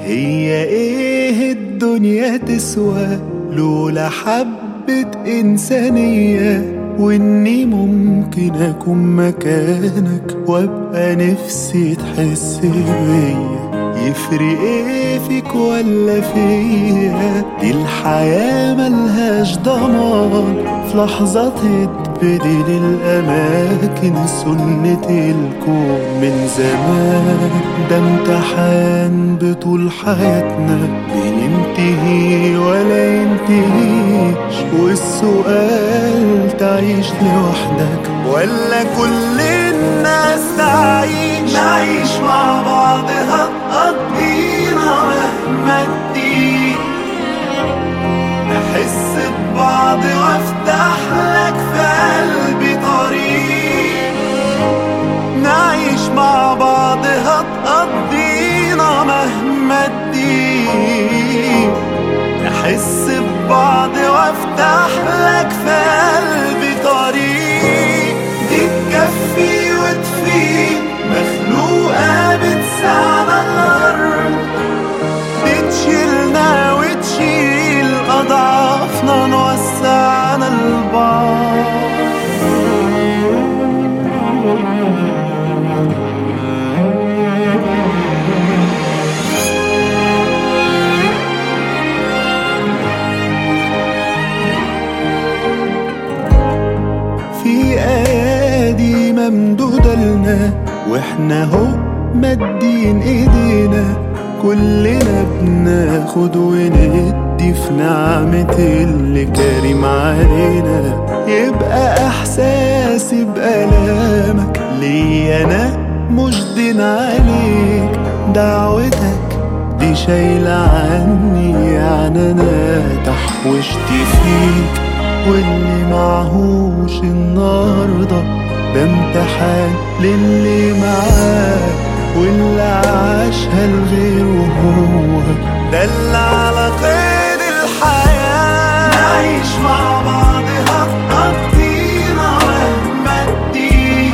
هي ايه الدنيا تسوى لولا حبة إنسانية، وإني ممكن أكون مكانك وأبقى نفسي تحس بيا. يفرق ايه فيك ولا فيا؟ دي الحياة ملهاش ضمان، في لحظة تتبدل الأماكن، سنة الكون من زمان. ده امتحان بطول حياتنا بننتهي ولا ينتهيش، والسؤال تعيش لوحدك ولا كل الناس تعيش؟ نعيش مع بعض هتقضينا مهما تدين، نحس ببعض وافتح لك في قلبي طريق. نعيش مع بعض هتقضينا مهما تدين، نحس ببعض وافتح لك في قلبي طريق. دي تكفي وتفيد، مخلوقة بتسعنا الأرض، بتشيلنا وتشيل أضعافنا، نوسعنا البعض. في أيادي ممدودة لنا واحنا هو مدين ايدينا، كلنا بناخد وندي في نعمة اللي كريم علينا. يبقى احساسي بألامك ليا انا مش دين عليك، دعوتك دي شايلة عني، يعني انا تحوشت فيك. واللي معهوش النهارده ده امتحان للي معاه، واللي عاشها لغيره هو ده اللي على قيد الحياة. نعيش مع بعض هتقضينا مهما تدين،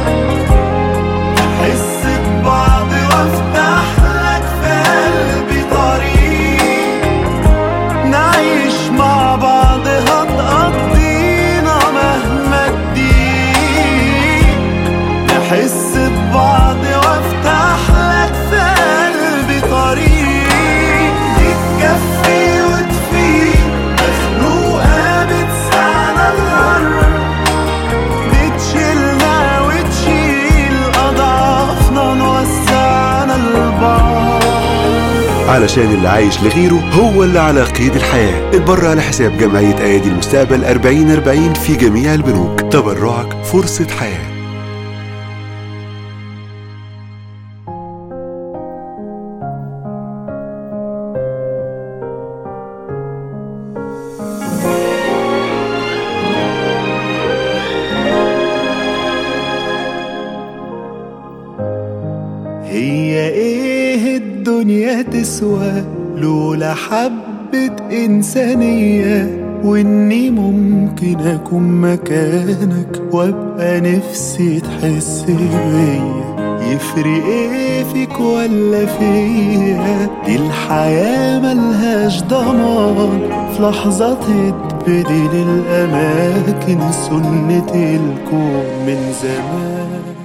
نحس ببعض وافتح لك في قلبي طريق. نعيش مع بعض هتقضينا مهما تدين، نحس ببعض وافتح لك في قلبي طريق. دي تكفي وتفيد، مخلوقة بتسعنا الأرض، بتشيلنا وتشيل أضعافنا، نوسعنا البعض. علشان اللي عايش لغيره هو اللي على قيد الحياة. اتبرع على حساب جمعية أيادي المستقبل 4040 في جميع البنوك. تبرعك فرصة حياة. هي ايه الدنيا تسوى لولا حبة إنسانية، وإني ممكن أكون مكانك وأبقى نفسي تحس بيا. يفرق ايه فيك ولا فيا؟ دي الحياة ملهاش ضمان، في لحظة تتبدل الأماكن، سنة الكون من زمان.